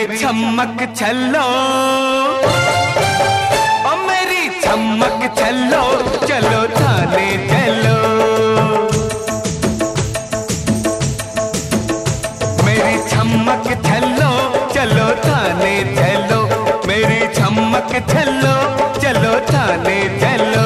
छमक छल्लो, ओ मेरी छमक छल्लो, चलो थाने चलो। मेरी छमक छल्लो, चलो थाने चलो। मेरी छमक छल्लो, चलो थाने चलो।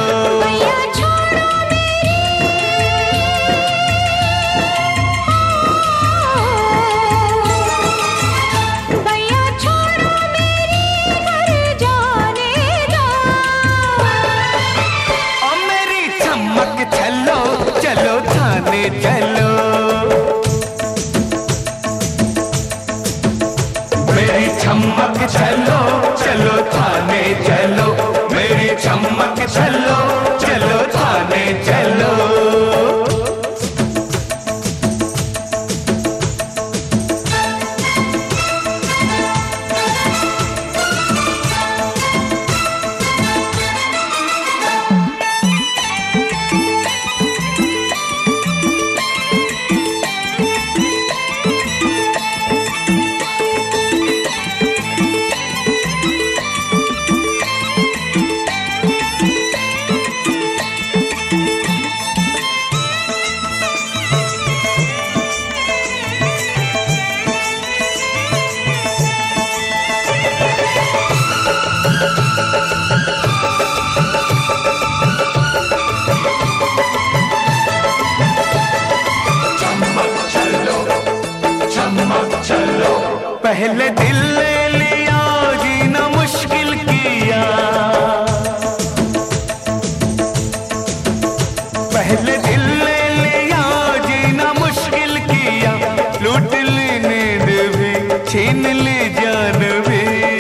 चलो चलो थाने चलो। मेरी छमक चलो, चलो थाने चलो। मेरी छमक चलो, चलो थाने चलो। पहले दिल ले लिया, जीना मुश्किल किया। पहले दिल ले लिया, जीना मुश्किल किया। लूट ली नींद भी, छीन ली जान भी।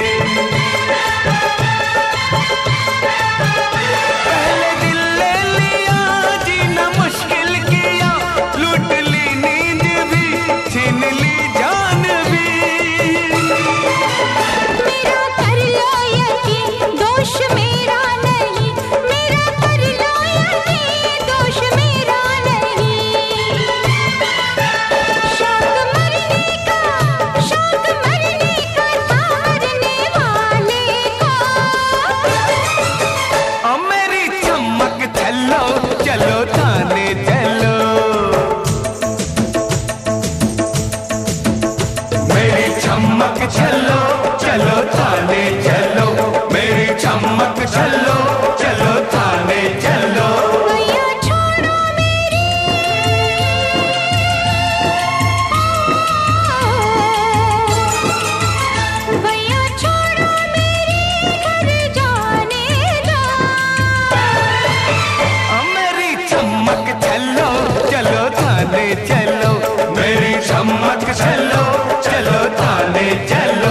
पहले दिल ले लिया, जीना मुश्किल किया। लूट ली नींद भी, छीन ली जान भी। दोष मेरा नहीं, मेरा कर लो यकीन, दोष मेरा नहीं। शौक मरने का, शौक मरने का था मरने वाले को। ओ मेरी छमक छल्लो, चलो थाने चलो। मेरी छमक छल्लो, चलो थाने चलो। मेरी छमक छल्लो, चलो थाने चलो। भैया छोड़ो मेरी, भैया छोड़ो मेरी, घर जाने दो। ओ मेरी छमक छल्लो, चलो थाने चलो। मेरी छमक छल्लो, चलो थाने चलो।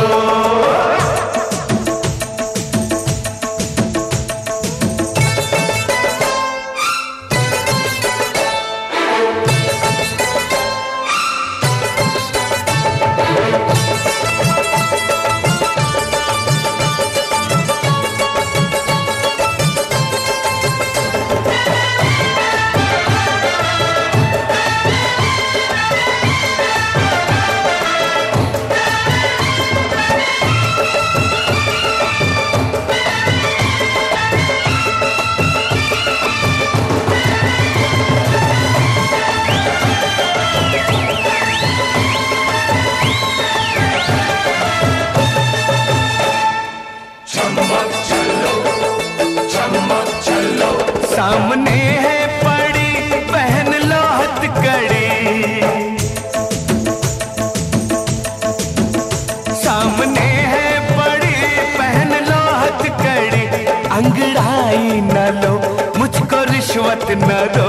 सामने है पड़ी, पहन लो हथकड़ी। सामने है पड़ी, पहन लो हथकड़ी। अंगड़ाई न लो, मुझको रिश्वत न दो।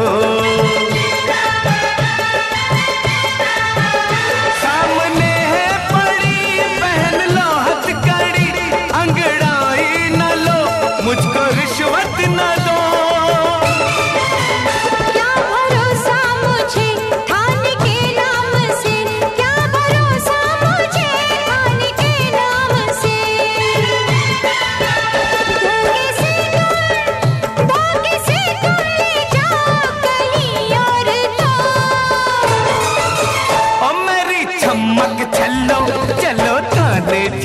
सामने है पड़ी, पहन लो हथकड़ी। अंगड़ाई न लो, मुझको रिश्वत न दो। क्या भरोसा मुझे थाने के नाम से, क्या भरोसा मुझे थाने के नाम से। धोखे से तुम ले जाओ कहीं और तो। ओ मेरी छमक छल्लो, चलो थाने